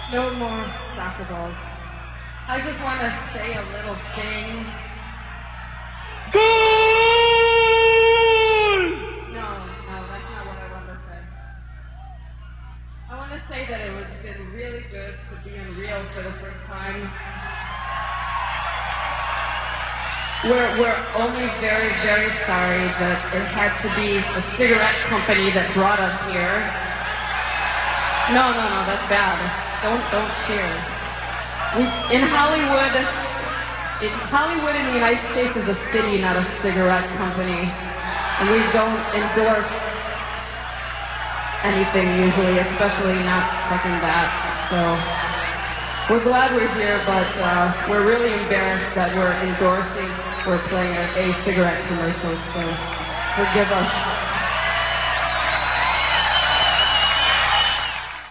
No more soccer balls. I just want to say a little thing. Goal! No, that's not what I want to say. I want to say that it's been really good to be in Rio for the first time. We're only very, very sorry that it had to be a cigarette company that brought us here. No, that's bad. Don't cheer. In Hollywood in the United States is a city, not a cigarette company. And we don't endorse anything usually, especially not fucking that. So we're glad we're here, but we're really embarrassed that we're playing a cigarette commercial, so forgive us.